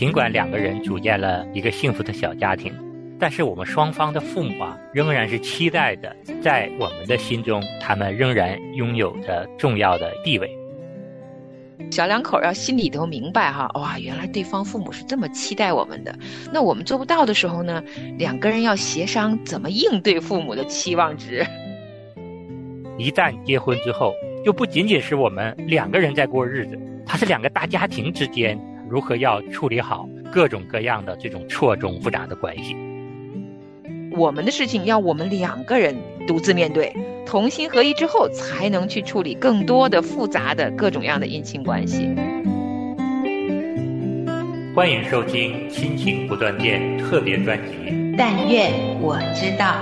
尽管两个人组建了一个幸福的小家庭，但是我们双方的父母仍然是期待的，在我们的心中，他们仍然拥有着重要的地位。 小两口要心里头明白哇，原来对方父母是这么期待我们的。那我们做不到的时候呢，两个人要协商怎么应对父母的期望值。 一旦结婚之后，就不仅仅是我们两个人在过日子，它是两个大家庭之间如何要处理好各种各样的这种错综复杂的关系。 我们的事情要我们两个人独自面对，同心合一之后才能去处理更多的复杂的各种各样的姻亲关系。 欢迎收听亲情不断电特别专辑， 但愿我知道。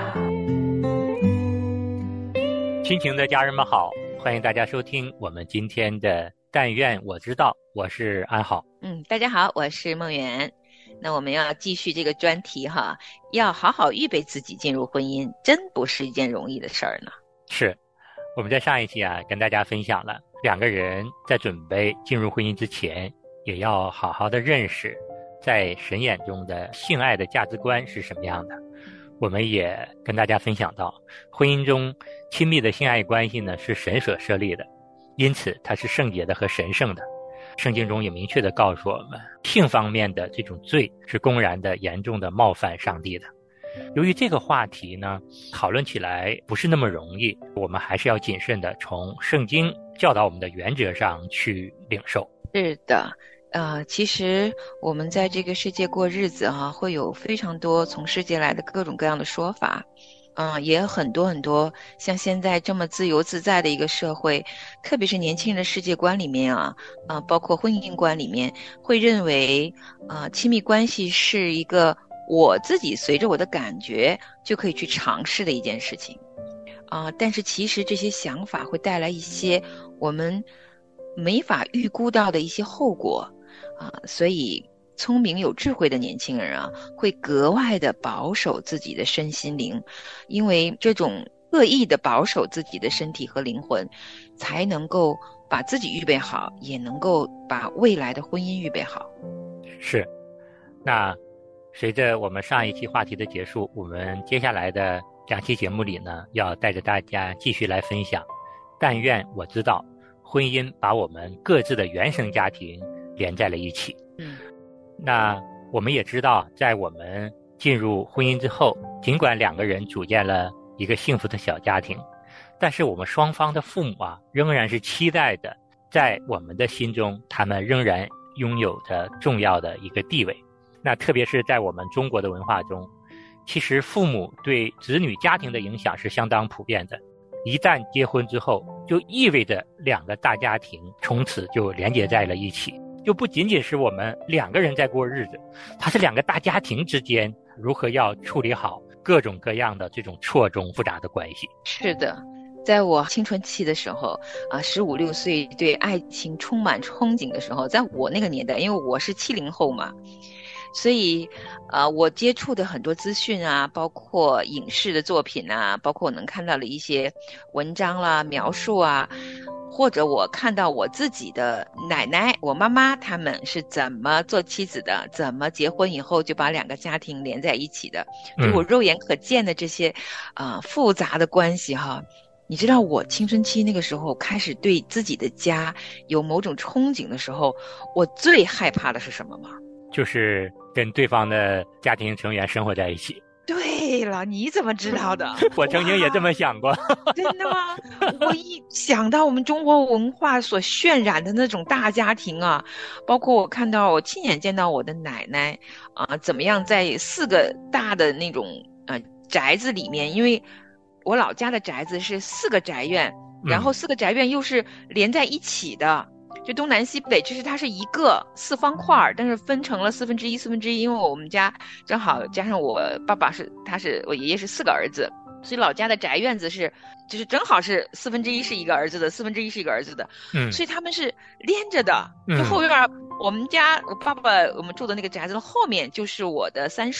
亲情的家人们好，欢迎大家收听我们今天的但愿我知道，我是安好。 大家好，我是梦圆。那我们要继续这个专题要好好预备自己进入婚姻，真不是一件容易的事儿呢。 是，我们在上一期跟大家分享了两个人在准备进入婚姻之前，也要好好的认识在神眼中的性爱的价值观是什么样的。我们也跟大家分享到，婚姻中亲密的性爱关系呢是神所设立的，因此它是圣洁的和神圣的。圣经中也明确地告诉我们，性方面的这种罪是公然的严重的冒犯上帝的。由于这个话题呢，讨论起来不是那么容易，我们还是要谨慎地从圣经教导我们的原则上去领受。 是的，其实我们在这个世界过日子会有非常多从世界来的各种各样的说法。也有很多很多像现在这么自由自在的一个社会，特别是年轻人的世界观里面包括婚姻观里面，会认为亲密关系是一个我自己随着我的感觉就可以去尝试的一件事情但是其实这些想法会带来一些我们没法预估到的一些后果所以聪明有智慧的年轻人会格外的保守自己的身心灵，因为这种恶意的保守自己的身体和灵魂，才能够把自己预备好，也能够把未来的婚姻预备好。 是，那随着我们上一期话题的结束，我们接下来的2期节目里呢，要带着大家继续来分享，但愿我知道，婚姻把我们各自的原生家庭连在了一起。那我们也知道，在我们进入婚姻之后，尽管两个人组建了一个幸福的小家庭，但是我们双方的父母仍然是期待的，在我们的心中，他们仍然拥有着重要的一个地位。那特别是在我们中国的文化中，其实父母对子女家庭的影响是相当普遍的。一旦结婚之后，就意味着两个大家庭从此就连接在了一起，就不仅仅是我们两个人在过日子，它是两个大家庭之间如何要处理好各种各样的这种错综复杂的关系。 是的，在我青春期的时候15、16岁对爱情充满憧憬的时候，在我那个年代，因为我是70后嘛，所以我接触的很多资讯包括影视的作品包括我能看到的一些文章啦、描述或者我看到我自己的奶奶、我妈妈他们是怎么做妻子的，怎么结婚以后就把两个家庭连在一起的，就我肉眼可见的这些复杂的关系你知道我青春期那个时候开始对自己的家有某种憧憬的时候，我最害怕的是什么吗？ 就是跟对方的家庭成员生活在一起。 对了，你怎么知道的？ 我曾经也这么想过。 真的吗？我一想到我们中国文化所渲染的那种大家庭包括我看到我亲眼见到我的奶奶怎么样在4个大的那种宅子里面，因为我老家的宅子是4个宅院，然后4个宅院又是连在一起的，就东南西北，就是它是一个4方块，但是分成了1/4，因为我们家正好加上我爸爸我爷爷是4个儿子，所以老家的宅院子就是正好是1/4是一个儿子的，1/4是一个儿子的，所以他们是连着的。就后院我们家我爸爸我们住的那个宅子的后面就是我的三叔，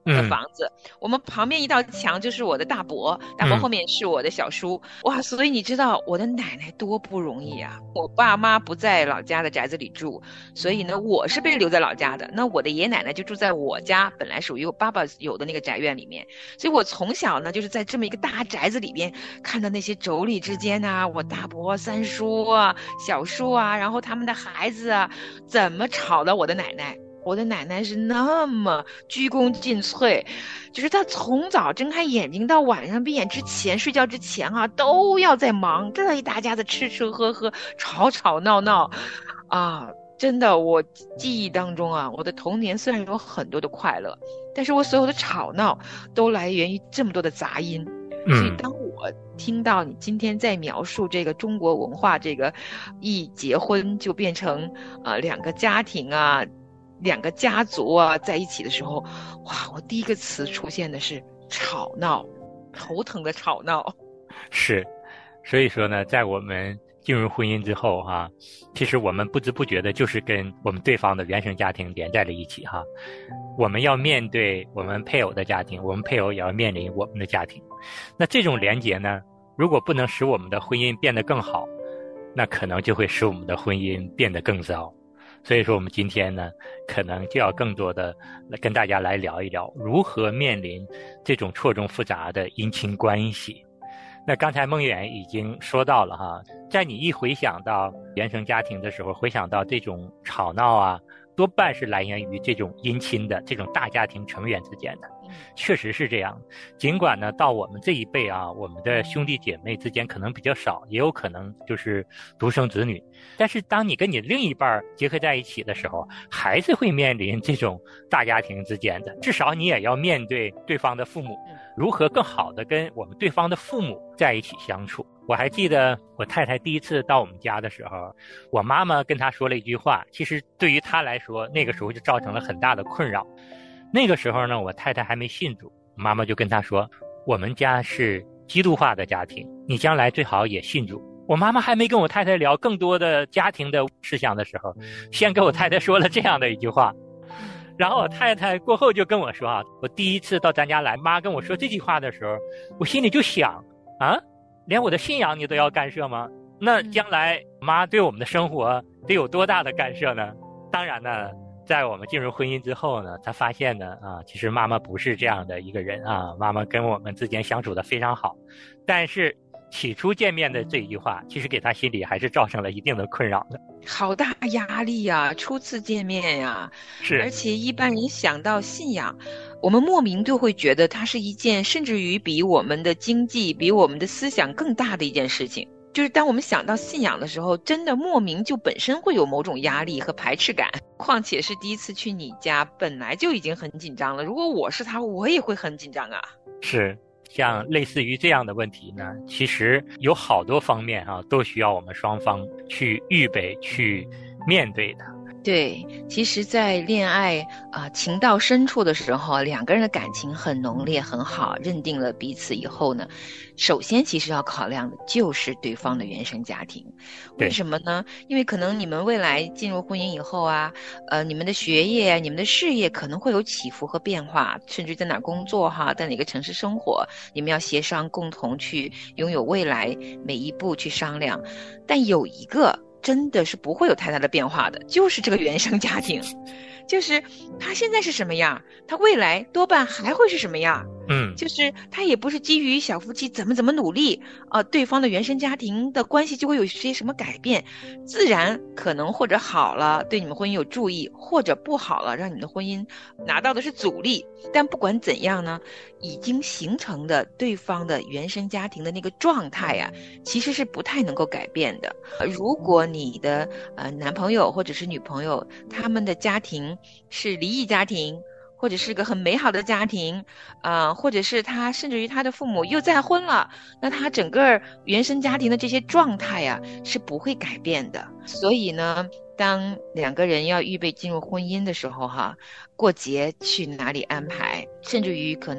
的房子，我们旁边一道墙就是我的大伯，大伯后面是我的小叔。哇，所以你知道我的奶奶多不容易啊！我爸妈不在老家的宅子里住，所以呢，我是被留在老家的。那我的爷爷奶奶就住在我家，本来属于我爸爸有的那个宅院里面。所以我从小呢，就是在这么一个大宅子里边，看到那些妯娌之间啊，我大伯、三叔啊、小叔啊，然后他们的孩子啊，怎么吵到我的奶奶。我的奶奶是那么鞠躬尽瘁，就是她从早睁开眼睛到晚上闭眼之前睡觉之前啊，都要在忙，这一大家子吃吃喝喝，吵吵闹闹啊。真的，我记忆当中啊，我的童年虽然有很多的快乐，但是我所有的吵闹都来源于这么多的杂音。所以当我听到你今天在描述这个中国文化，这个一结婚就变成两个家庭啊，两个家族啊在一起的时候，哇，我第一个词出现的是吵闹，头疼的吵闹。 是，所以说呢，在我们进入婚姻之后哈，其实我们不知不觉的就是跟我们对方的原生家庭连在了一起哈。我们要面对我们配偶的家庭，我们配偶也要面临我们的家庭。那这种连结呢，如果不能使我们的婚姻变得更好，那可能就会使我们的婚姻变得更糟。所以说我们今天呢，可能就要更多的跟大家来聊一聊如何面临这种错综复杂的姻亲关系。那刚才孟远已经说到了哈，在你一回想到原生家庭的时候，回想到这种吵闹啊，多半是来源于这种姻亲的这种大家庭成员之间的，确实是这样。尽管呢，到我们这一辈啊，我们的兄弟姐妹之间可能比较少，也有可能就是独生子女，但是当你跟你另一半结合在一起的时候，还是会面临这种大家庭之间的，至少你也要面对对方的父母，如何更好的跟我们对方的父母在一起相处。我还记得我太太第一次到我们家的时候，我妈妈跟她说了一句话，其实对于她来说那个时候就造成了很大的困扰。那个时候呢，我太太还没信主，妈妈就跟她说，我们家是基督化的家庭，你将来最好也信主。我妈妈还没跟我太太聊更多的家庭的事项的时候，先跟我太太说了这样的一句话。然后我太太过后就跟我说啊，我第一次到咱家来，妈跟我说这句话的时候，我心里就想啊，连我的信仰你都要干涉吗？那将来妈对我们的生活得有多大的干涉呢？当然呢，在我们进入婚姻之后呢，她发现呢其实妈妈不是这样的一个人啊，妈妈跟我们之间相处的非常好，但是起初见面的这一句话，其实给她心里还是造成了一定的困扰的。 好大压力呀，初次见面呀， 是， 而且一般人想到信仰，我们莫名就会觉得它是一件甚至于比我们的经济、比我们的思想更大的一件事情。就是当我们想到信仰的时候，真的莫名就本身会有某种压力和排斥感。况且是第一次去你家，本来就已经很紧张了。如果我是他，我也会很紧张啊。 是，像类似于这样的问题呢，其实有好多方面都需要我们双方去预备、去面对的。 对，其实在恋爱情到深处的时候，两个人的感情很浓烈很好，认定了彼此以后呢，首先其实要考量的就是对方的原生家庭。为什么呢？因为可能你们未来进入婚姻以后你们的学业、你们的事业可能会有起伏和变化，甚至在哪工作在哪个城市生活，你们要协商，共同去拥有未来，每一步去商量。但有一个真的是不会有太大的变化的，就是这个原生家庭，就是他现在是什么样，他未来多半还会是什么样。就是他也不是基于小夫妻怎么努力对方的原生家庭的关系就会有些什么改变，自然可能或者好了对你们婚姻有助益，或者不好了让你们的婚姻拿到的是阻力。但不管怎样呢，已经形成的对方的原生家庭的那个状态其实是不太能够改变的。如果你的男朋友或者是女朋友他们的家庭是离异家庭，或者是个很美好的家庭或者是他甚至于他的父母又再婚了，那他整个原生家庭的这些状态是不会改变的。所以呢，当两个人要预备进入婚姻的时候过节去哪里安排，甚至于可能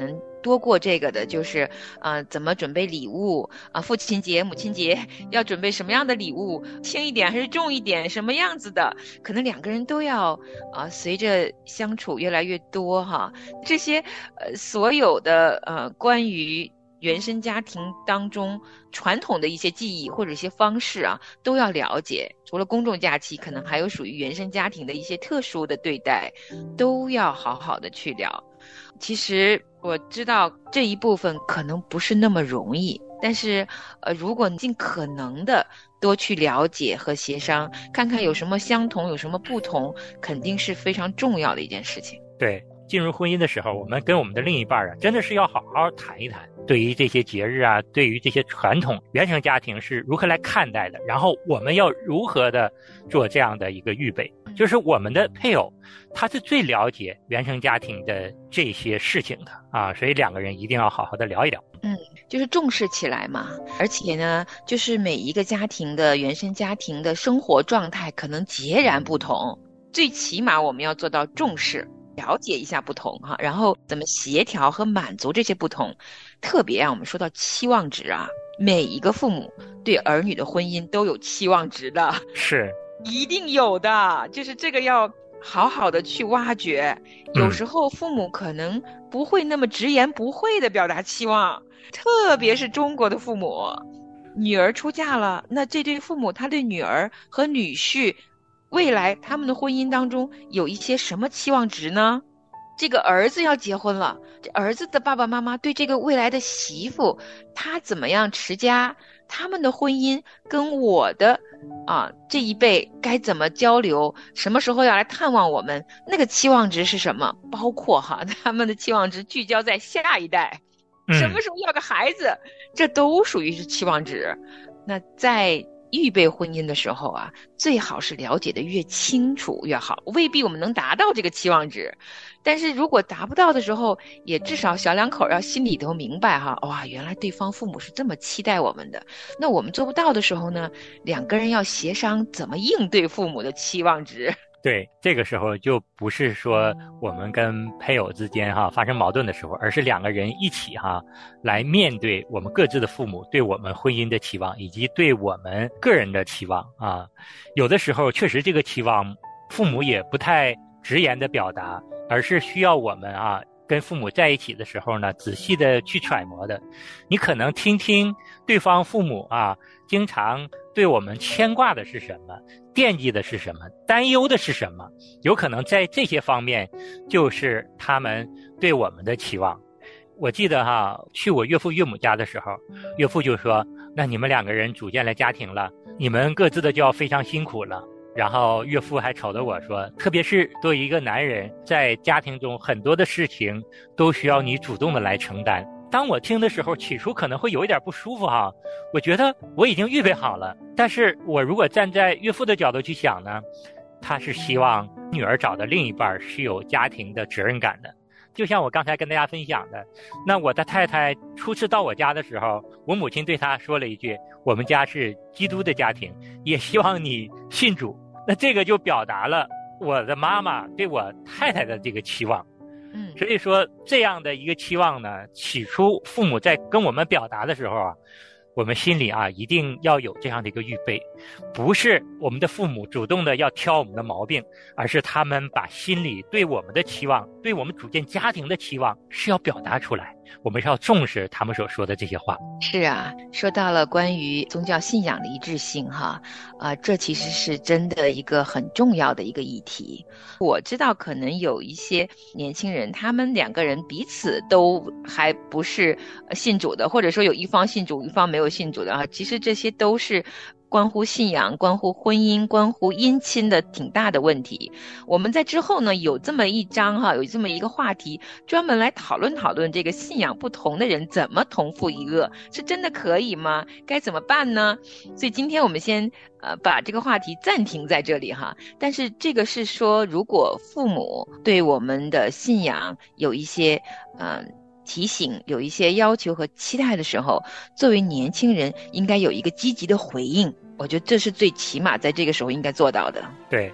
多过这个的，就是怎么准备礼物啊？父亲节、母亲节要准备什么样的礼物？轻一点还是重一点？什么样子的？可能两个人都要随着相处越来越多哈，这些所有的关于原生家庭当中传统的一些记忆或者一些方式啊，都要了解。除了公众假期，可能还有属于原生家庭的一些特殊的对待，都要好好的去聊。其实我知道这一部分可能不是那么容易，但是如果尽可能的多去了解和协商，看看有什么相同，有什么不同，肯定是非常重要的一件事情。 对，进入婚姻的时候，我们跟我们的另一半啊，真的是要好好谈一谈，对于这些节日啊，对于这些传统原生家庭是如何来看待的，然后我们要如何的做这样的一个预备。就是我们的配偶他是最了解原生家庭的这些事情的啊，所以两个人一定要好好的聊一聊。 就是重视起来嘛。而且呢，就是每一个家庭的原生家庭的生活状态可能截然不同，最起码我们要做到重视，了解一下不同哈，然后怎么协调和满足这些不同。特别我们说到期望值啊，每一个父母对儿女的婚姻都有期望值的， 是一定有的，就是这个要好好的去挖掘。有时候父母可能不会那么直言不讳的表达期望，特别是中国的父母，女儿出嫁了，那这对父母他对女儿和女婿未来他们的婚姻当中有一些什么期望值呢？这个儿子要结婚了，这儿子的爸爸妈妈对这个未来的媳妇，他怎么样持家，他们的婚姻跟我的这一辈该怎么交流，什么时候要来探望我们，那个期望值是什么？包括他们的期望值聚焦在下一代，什么时候要个孩子，这都属于是期望值。那在预备婚姻的时候啊，最好是了解的越清楚越好，未必我们能达到这个期望值，但是如果达不到的时候，也至少小两口要心里头明白哇，原来对方父母是这么期待我们的。那我们做不到的时候呢，两个人要协商怎么应对父母的期望值。 对，这个时候就不是说我们跟配偶之间发生矛盾的时候，而是两个人一起来面对我们各自的父母对我们婚姻的期望，以及对我们个人的期望啊。有的时候确实这个期望父母也不太直言的表达，而是需要我们跟父母在一起的时候呢，仔细的去揣摩的。你可能听听对方父母经常对我们牵挂的是什么，惦记的是什么，担忧的是什么，有可能在这些方面就是他们对我们的期望。我记得去我岳父岳母家的时候，岳父就说，那你们两个人组建了家庭了，你们各自的就要非常辛苦了。然后岳父还瞅着我说，特别是作为一个男人，在家庭中很多的事情都需要你主动的来承担。当我听的时候，起初可能会有一点不舒服我觉得我已经预备好了，但是我如果站在岳父的角度去想呢，他是希望女儿找的另一半是有家庭的责任感的。就像我刚才跟大家分享的，那我的太太初次到我家的时候，我母亲对她说了一句，我们家是基督的家庭，也希望你信主。那这个就表达了我的妈妈对我太太的这个期望。所以说这样的一个期望呢，起初父母在跟我们表达的时候我们心里一定要有这样的一个预备，不是我们的父母主动的要挑我们的毛病，而是他们把心里对我们的期望，对我们组建家庭的期望是要表达出来，我们是要重视他们所说的这些话。 是说到了关于宗教信仰的一致性这其实是真的一个很重要的一个议题。我知道可能有一些年轻人，他们两个人彼此都还不是信主的，或者说有一方信主，一方没有信主的其实这些都是关乎信仰、关乎婚姻、关乎姻亲的挺大的问题。我们在之后呢有这么一章有这么一个话题，专门来讨论讨论这个信仰不同的人怎么同父异恶，是真的可以吗？该怎么办呢？所以今天我们先把这个话题暂停在这里但是这个是说，如果父母对我们的信仰有一些提醒，有一些要求和期待的时候，作为年轻人应该有一个积极的回应，我觉得这是最起码在这个时候应该做到的。 对。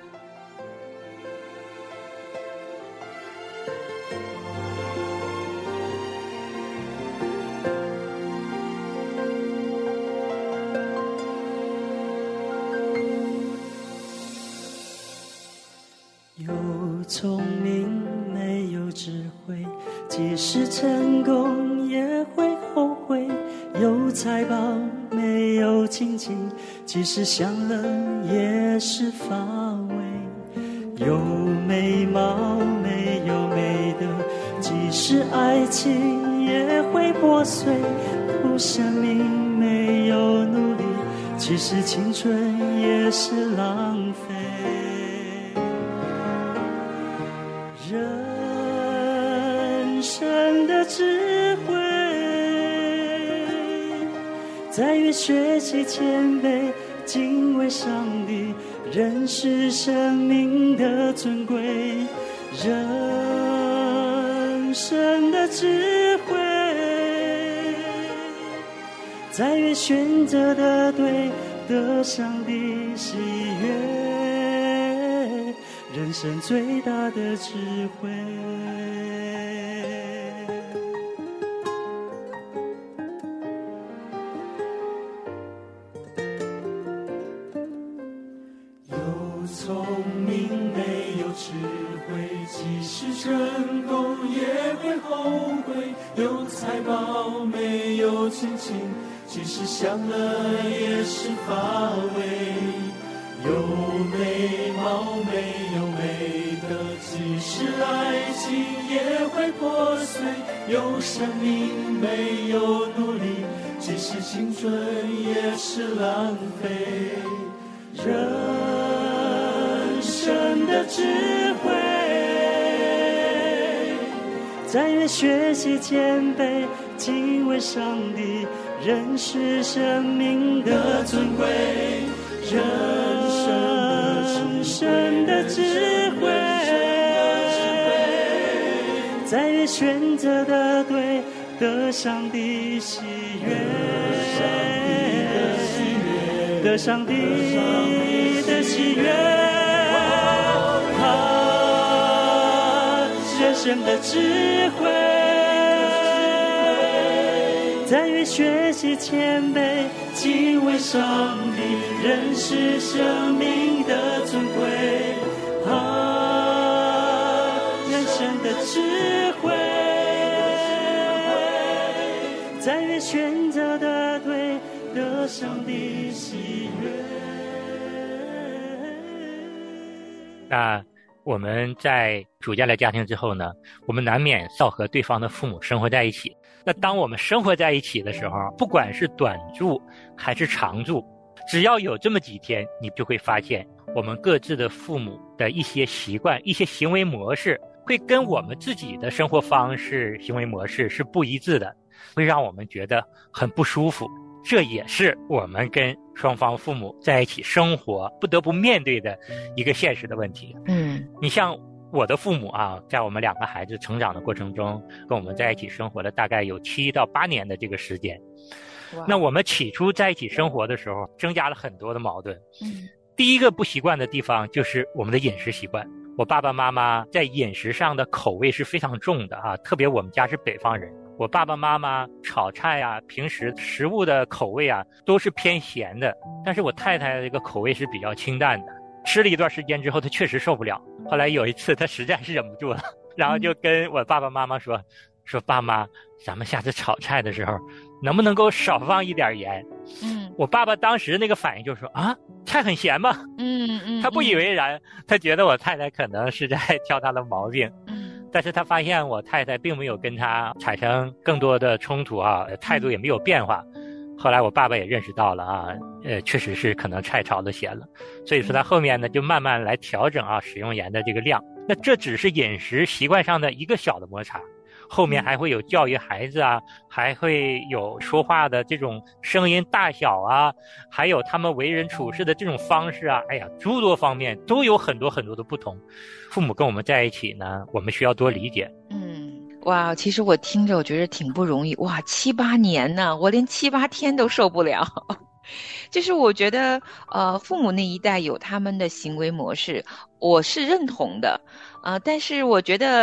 聪明没有智慧，即使成功也会后悔，有财宝没有亲情，即使享乐也是乏味，有美貌没有美德，即使爱情也会破碎，不生命没有努力，其实青春也是浪费。人生的智慧在于学习谦卑，敬畏上帝，认识生命的尊贵。人生的智慧在于选择的对，得上帝喜悦，人生最大的智慧。有聪明没有智慧，即使成功也会后悔，有财宝没有亲情，即使享乐也是乏味，有美貌没有美德，即使爱情也会破碎，有生命没有努力，即使青春也是浪费。人生的智慧在于学习谦卑，敬畏上帝，认识生命的尊贵。人生的智慧在于选择的对，得上帝喜悦，得上帝的喜悦。人生的智慧在于学习谦卑，敬畏上帝，认识生命的尊贵。人生的智慧在于选择的对，得上帝喜悦。 那我们在组建了家庭之后呢，我们难免要和对方的父母生活在一起。那当我们生活在一起的时候，不管是短住还是长住，只要有这么几天，你就会发现我们各自的父母的一些习惯、一些行为模式会跟我们自己的生活方式、行为模式是不一致的，会让我们觉得很不舒服。这也是我们跟双方父母在一起生活不得不面对的一个现实的问题。你像我的父母啊，在我们两个孩子成长的过程中，跟我们在一起生活了大概有7到8年的这个时间。那我们起初在一起生活的时候，增加了很多的矛盾。第一个不习惯的地方就是我们的饮食习惯。我爸爸妈妈在饮食上的口味是非常重的啊，特别我们家是北方人，我爸爸妈妈炒菜啊，平时食物的口味啊都是偏咸的，但是我太太这个口味是比较清淡的。吃了一段时间之后，她确实受不了。后来有一次，她实在是忍不住了，然后就跟我爸爸妈妈说爸妈，咱们下次炒菜的时候，能不能够少放一点盐？我爸爸当时那个反应就是说啊，菜很咸吗？他不以为然，他觉得我太太可能是在挑他的毛病。但是他发现我太太并没有跟他产生更多的冲突啊，态度也没有变化。后来我爸爸也认识到了啊，确实是可能菜炒的咸了，所以说他后面呢就慢慢来调整啊使用盐的这个量。那这只是饮食习惯上的一个小的摩擦，后面还会有教育孩子啊，还会有说话的这种声音大小啊，还有他们为人处事的这种方式啊，哎呀，诸多方面都有很多很多的不同。父母跟我们在一起呢，我们需要多理解。 哇，其实我听着我觉得挺不容易。哇，7、8年呢，我连7、8天都受不了。就是我觉得父母那一代有他们的行为模式，我是认同的。但是我觉得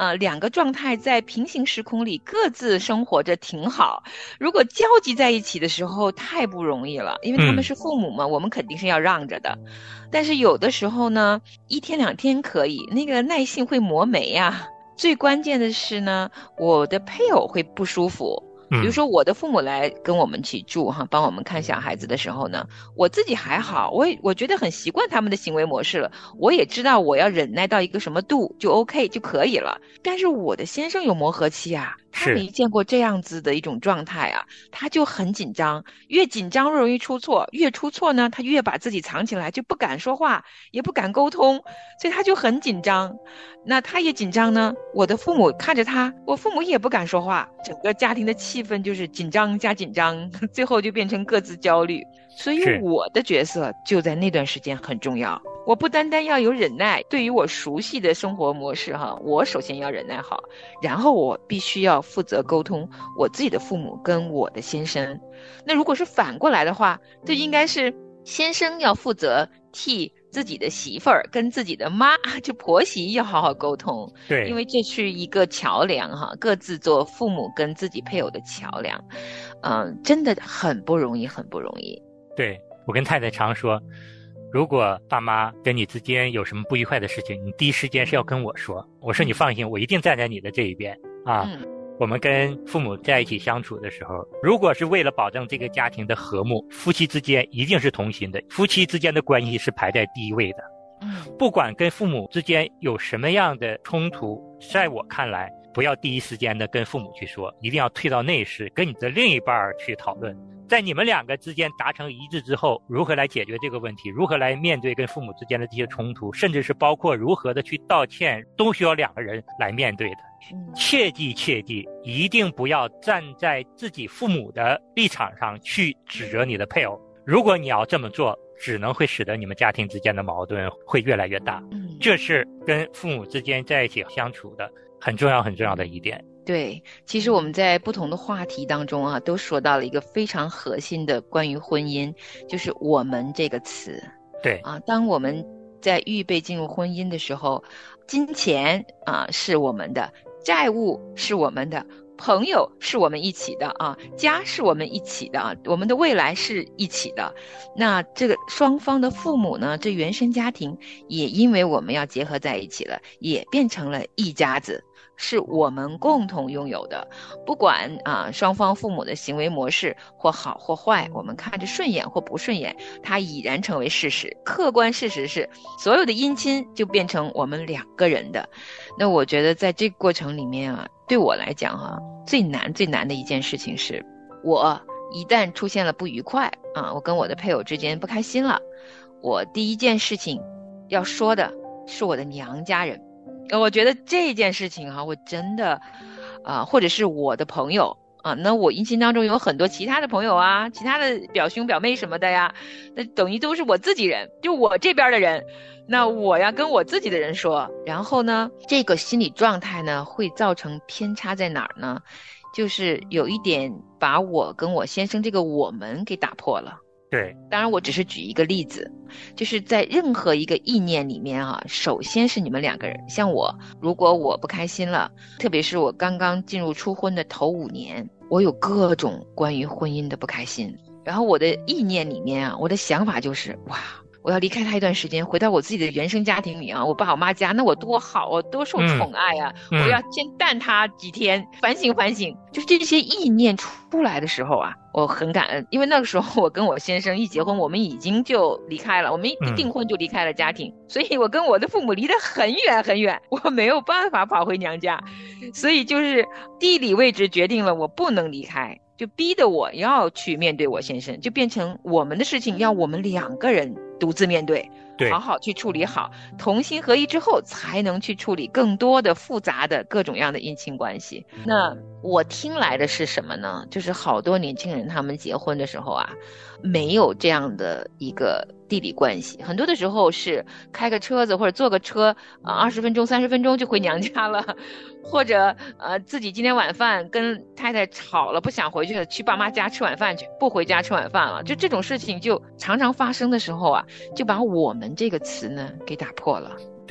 两个状态在平行时空里各自生活着挺好，如果交集在一起的时候太不容易了，因为他们是父母嘛，我们肯定是要让着的。但是有的时候呢，1天2天可以，那个耐性会磨没呀。最关键的是呢，我的配偶会不舒服。比如说我的父母来跟我们一起住哈，帮我们看小孩子的时候呢，我自己还好，我觉得很习惯他们的行为模式了，我也知道我要忍耐到一个什么度就 OK 就可以了。但是我的先生有磨合期啊，他没见过这样子的一种状态啊，他就很紧张，越紧张越容易出错，越出错呢，他越把自己藏起来，就不敢说话，也不敢沟通，所以他就很紧张。那他也紧张呢，我的父母看着他，我父母也不敢说话，整个家庭的气氛就是紧张加紧张，最后就变成各自焦虑。所以我的角色就在那段时间很重要，我不单单要有忍耐，对于我熟悉的生活模式哈，我首先要忍耐好，然后我必须要负责沟通我自己的父母跟我的先生。那如果是反过来的话，就应该是先生要负责替自己的媳妇儿跟自己的妈，就婆媳要好好沟通。 对， 因为这是一个桥梁哈，各自做父母跟自己配偶的桥梁。真的很不容易，很不容易。 对，我跟太太常说，如果爸妈跟你之间有什么不愉快的事情，你第一时间是要跟我说，我说你放心，我一定站在你的这一边啊。我们跟父母在一起相处的时候，如果是为了保证这个家庭的和睦，夫妻之间一定是同心的，夫妻之间的关系是排在第一位的。不管跟父母之间有什么样的冲突，在我看来，不要第一时间的跟父母去说，一定要退到内室，跟你的另一半去讨论。在你们两个之间达成一致之后，如何来解决这个问题，如何来面对跟父母之间的这些冲突，甚至是包括如何的去道歉，都需要2个人来面对的。切记切记，一定不要站在自己父母的立场上去指责你的配偶。如果你要这么做，只能会使得你们家庭之间的矛盾会越来越大。这是跟父母之间在一起相处的很重要很重要的一点。 对，其实我们在不同的话题当中啊，都说到了一个非常核心的关于婚姻，就是我们这个词。 对啊，当我们在预备进入婚姻的时候，金钱是我们的，债务是我们的，朋友是我们一起的啊，家是我们一起的啊，我们的未来是一起的。那这个双方的父母呢，这原生家庭也因为我们要结合在一起了，也变成了一家子，是我们共同拥有的。不管双方父母的行为模式或好或坏，我们看着顺眼或不顺眼，它已然成为事实。客观事实是，所有的姻亲就变成我们2个人的。那我觉得在这个过程里面对我来讲最难的一件事情是，我一旦出现了不愉快我跟我的配偶之间不开心了，我第一件事情要说的是我的娘家人。我觉得这件事情我真的或者是我的朋友那我姻亲当中有很多其他的朋友其他的表兄表妹什么的呀，那等于都是我自己人，就我这边的人，那我要跟我自己的人说。然后呢，这个心理状态呢会造成偏差在哪儿呢？就是有一点把我跟我先生这个我们给打破了。 对， 当然我只是举一个例子，就是在任何一个意念里面首先是你们2个人。像我，如果我不开心了，特别是我刚刚进入初婚的头5年，我有各种关于婚姻的不开心，然后我的意念里面我的想法就是哇，我要离开他一段时间，回到我自己的原生家庭里我爸我妈家，那我多好，我多受宠爱我要先淡他几天，反省反省。就是这些意念出来的时候我很感恩，因为那个时候我跟我先生一结婚，我们已经就离开了，我们一订婚就离开了家庭，所以我跟我的父母离得很远很远，我没有办法跑回娘家，所以就是地理位置决定了我不能离开，就逼得我要去面对我先生，就变成我们的事情要我们2个人独自面对，好好去处理好，同心合一之后才能去处理更多的复杂的各种样的姻亲关系。那我听来的是什么呢？就是好多年轻人他们结婚的时候没有这样的一个地理关系，很多的时候是开个车子或者坐个车20分钟30分钟就回娘家了，或者自己今天晚饭跟太太吵了不想回去了，去爸妈家吃晚饭去，不回家吃晚饭了，就这种事情就常常发生的时候就把我们这个词呢给打破了。 对，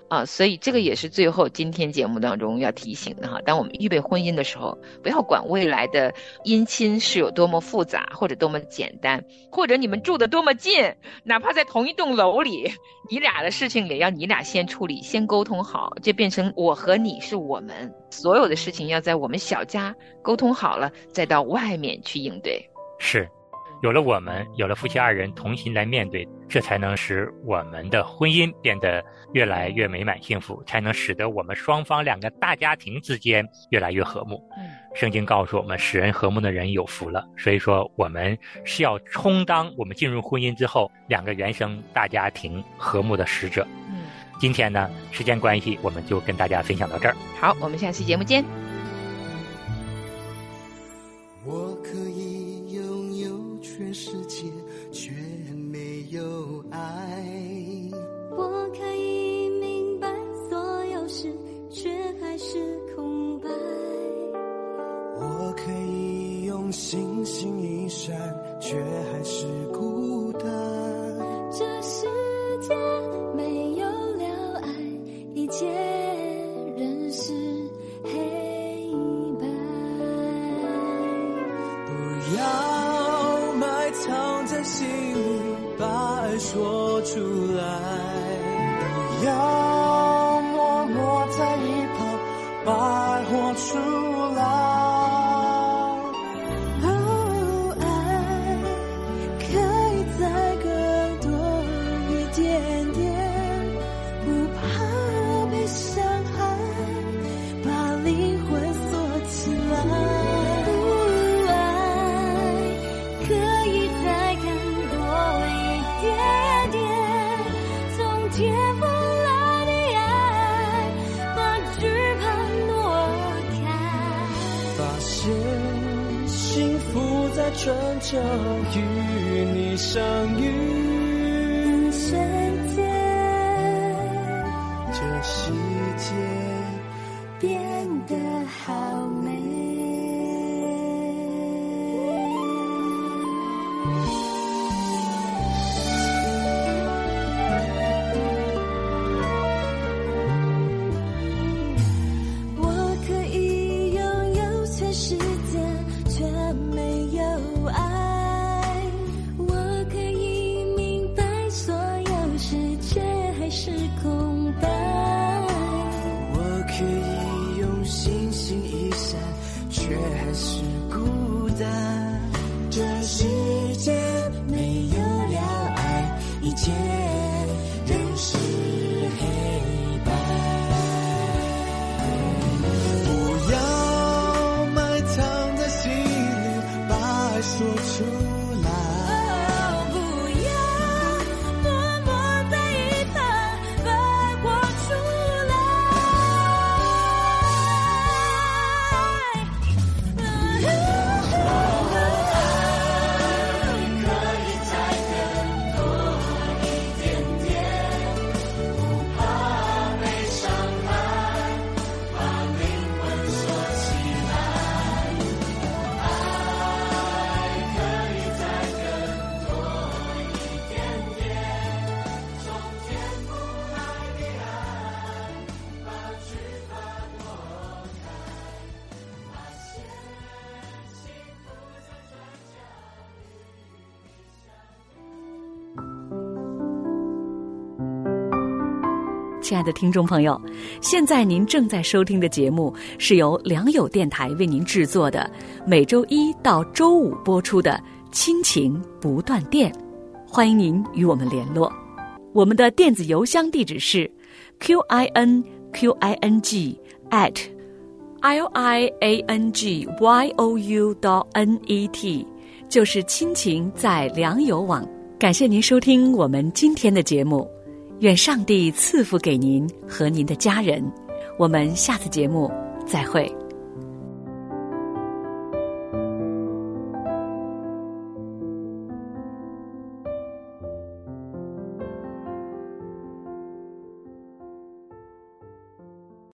所以这个也是最后今天节目当中要提醒的哈。当我们预备婚姻的时候，不要管未来的姻亲是有多么复杂或者多么简单，或者你们住的多么近，哪怕在同一栋楼里，你俩的事情也要你俩先处理，先沟通好，这变成我和你是我们，所有的事情要在我们小家沟通好了，再到外面去应对。 是，有了我们，有了夫妻二人同心来面对，这才能使我们的婚姻变得越来越美满幸福，才能使得我们双方两个大家庭之间越来越和睦。圣经告诉我们，使人和睦的人有福了。所以说我们是要充当我们进入婚姻之后两个原生大家庭和睦的使者。今天呢，时间关系，我们就跟大家分享到这儿。 好，我们下期节目见。 我可以拥有全世界，却没有爱。 我可以明白所有事，却还是空白。 我可以用星星一闪，却还是孤单。 这世界没有了爱，一切仍是黑白。 不要埋藏在心里，把爱说出来。不要默默在一旁，把爱活出来。春秋与你相遇， 瞬间这世界变得好美。我可以拥有全世界，却没有爱。我可以明白所有事，却还是空白。 我可以用星星一闪，却还是孤单。这世界没有了爱，一切仍是黑白。不要埋藏在心里，把爱说出来。 不要默默在一旁，把爱活出来。可以再更多一点点，不怕被伤害，把灵魂锁起来。爱可以再更多一点点，从天不来的爱，把惧怕挪开，发现幸福在转角亲爱的听众朋友，现在您正在收听的节目是由良友电台为您制作的，每周一到周五播出的亲情不断电，欢迎您与我们联络。我们的电子邮箱地址是 QINQING@liangyou.net， 就是亲情在良友网。感谢您收听我们今天的节目，愿上帝赐福给您和您的家人。我们下次节目再会。